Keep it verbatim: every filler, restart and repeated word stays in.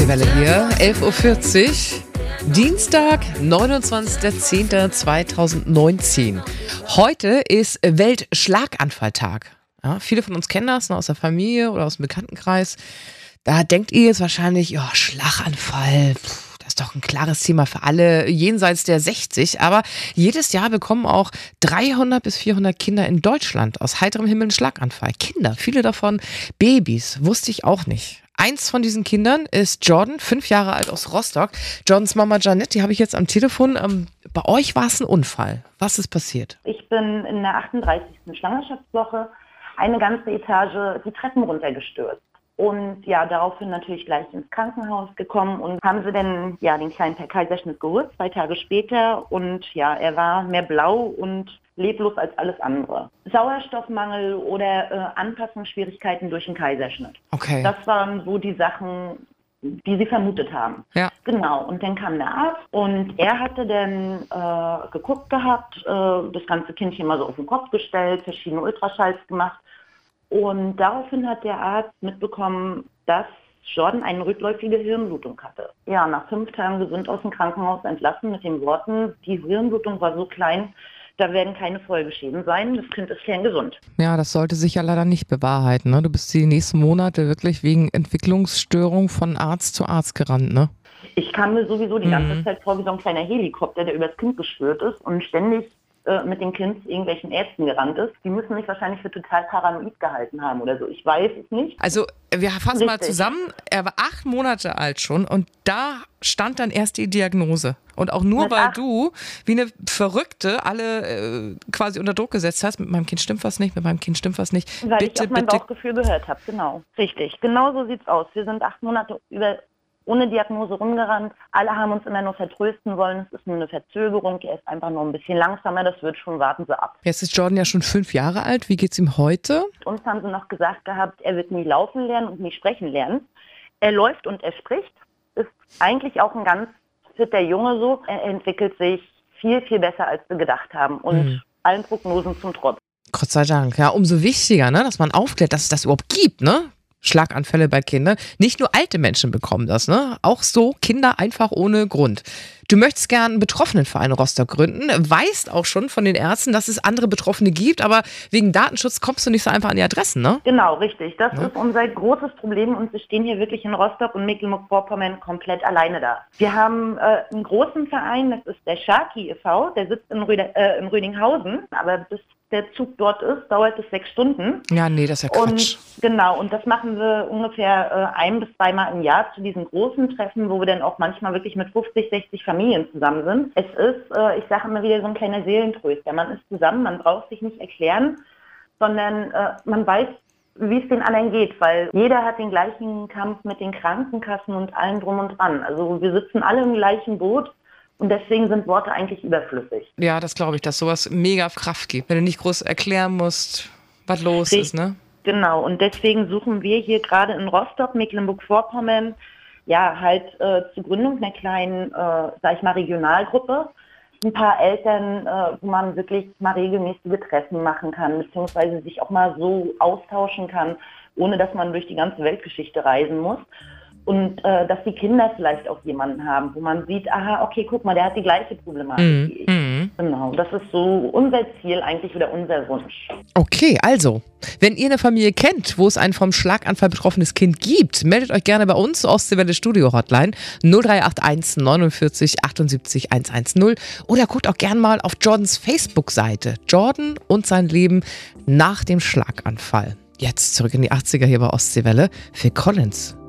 Ostseewelle hier, elf Uhr vierzig, Dienstag, neunundzwanzigster zehnter zweitausendneunzehn. Heute ist Weltschlaganfalltag. Ja, viele von uns kennen das, ne, aus der Familie oder aus dem Bekanntenkreis. Da denkt ihr jetzt wahrscheinlich, ja, Schlaganfall, pff, das ist doch ein klares Thema für alle jenseits der sechzig. Aber jedes Jahr bekommen auch dreihundert bis vierhundert Kinder in Deutschland aus heiterem Himmel einen Schlaganfall. Kinder, viele davon Babys, wusste ich auch nicht. Eins von diesen Kindern ist Jordan, fünf Jahre alt, aus Rostock. Jordans Mama Janette, die habe ich jetzt am Telefon. Ähm, bei euch war es ein Unfall. Was ist passiert? Ich bin in der achtunddreißigsten Schwangerschaftswoche eine ganze Etage die Treppen runtergestürzt. Und ja, daraufhin natürlich gleich ins Krankenhaus gekommen und haben sie dann ja den Kleinen per Kaiserschnitt geholt, zwei Tage später. Und ja, er war mehr blau und leblos als alles andere. Sauerstoffmangel oder äh, Anpassungsschwierigkeiten durch den Kaiserschnitt. Okay. Das waren so die Sachen, die sie vermutet haben. Ja. Genau, und dann kam der Arzt und er hatte dann äh, geguckt gehabt, äh, das ganze Kindchen mal so auf den Kopf gestellt, verschiedene Ultraschalls gemacht. Und daraufhin hat der Arzt mitbekommen, dass Jordan eine rückläufige Hirnblutung hatte. Ja, nach fünf Tagen gesund aus dem Krankenhaus entlassen mit den Worten, die Hirnblutung war so klein, da werden keine Folgeschäden sein, das Kind ist kerngesund. Ja, das sollte sich ja leider nicht bewahrheiten, ne? Du bist die nächsten Monate wirklich wegen Entwicklungsstörung von Arzt zu Arzt gerannt, ne? Ich kam mir sowieso die ganze mhm. Zeit vor wie so ein kleiner Helikopter, der übers Kind geschwört ist und ständig mit dem Kind irgendwelchen Ärzten gerannt ist. Die müssen mich wahrscheinlich für total paranoid gehalten haben oder so. Ich weiß es nicht. Also wir fassen Richtig. mal zusammen, er war acht Monate alt schon und da stand dann erst die Diagnose. Und auch nur, mit weil acht. du wie eine Verrückte alle äh, quasi unter Druck gesetzt hast, mit meinem Kind stimmt was nicht, mit meinem Kind stimmt was nicht. Weil bitte, ich auf mein bitte. Bauchgefühl gehört habe, genau. Richtig, genau so sieht's aus. Wir sind acht Monate über ohne Diagnose rumgerannt. Alle haben uns immer nur vertrösten wollen. Es ist nur eine Verzögerung. Er ist einfach nur ein bisschen langsamer. Das wird schon, warten Sie ab. Jetzt ist Jordan ja schon fünf Jahre alt. Wie geht's ihm heute? Uns haben sie noch gesagt gehabt, er wird nie laufen lernen und nie sprechen lernen. Er läuft und er spricht. Ist eigentlich auch ein ganz fitter Junge so. Er entwickelt sich viel, viel besser, als wir gedacht haben. Und mhm. allen Prognosen zum Trotz. Gott sei Dank. Ja, umso wichtiger, ne, dass man aufklärt, dass es das überhaupt gibt, ne? Schlaganfälle bei Kindern. Nicht nur alte Menschen bekommen das, ne? Auch so Kinder einfach ohne Grund. Du möchtest gern einen Betroffenenverein Rostock gründen, weißt auch schon von den Ärzten, dass es andere Betroffene gibt, aber wegen Datenschutz kommst du nicht so einfach an die Adressen, ne? Genau, richtig. Das ja. ist unser großes Problem und wir stehen hier wirklich in Rostock und Mecklenburg-Vorpommern komplett alleine da. Wir haben äh, einen großen Verein, das ist der Sharky e V, der sitzt in, Rüde, äh, in Rödinghausen, aber bis der Zug dort ist, dauert es sechs Stunden. Ja, nee, das ist ja Quatsch. Und genau, und das machen wir ungefähr äh, ein bis zweimal im Jahr zu diesen großen Treffen, wo wir dann auch manchmal wirklich mit fünfzig, sechzig Familien zusammen sind. Es ist, äh, ich sage immer wieder, so ein kleiner Seelentröster. Man ist zusammen, man braucht sich nicht erklären, sondern äh, man weiß, wie es den anderen geht, weil jeder hat den gleichen Kampf mit den Krankenkassen und allem drum und dran. Also wir sitzen alle im gleichen Boot. Und deswegen sind Worte eigentlich überflüssig. Ja, das glaube ich, dass sowas mega Kraft gibt, wenn du nicht groß erklären musst, was los Richtig. ist, ne? Genau, und deswegen suchen wir hier gerade in Rostock, Mecklenburg-Vorpommern, ja, halt äh, zur Gründung einer kleinen, äh, sag ich mal, Regionalgruppe. Ein paar Eltern, äh, wo man wirklich mal regelmäßige Treffen machen kann, beziehungsweise sich auch mal so austauschen kann, ohne dass man durch die ganze Weltgeschichte reisen muss. Und äh, dass die Kinder vielleicht auch jemanden haben, wo man sieht, aha, okay, guck mal, der hat die gleiche Problematik mm, wie ich. Mm. Genau, das ist so unser Ziel eigentlich oder unser Wunsch. Okay, also, wenn ihr eine Familie kennt, wo es ein vom Schlaganfall betroffenes Kind gibt, meldet euch gerne bei uns, Ostseewelle Studio Hotline null drei acht eins neunundvierzig achtundsiebzig hundertzehn oder guckt auch gerne mal auf Jordans Facebook-Seite. Jordan und sein Leben nach dem Schlaganfall. Jetzt zurück in die achtziger hier bei Ostseewelle. Phil Collins.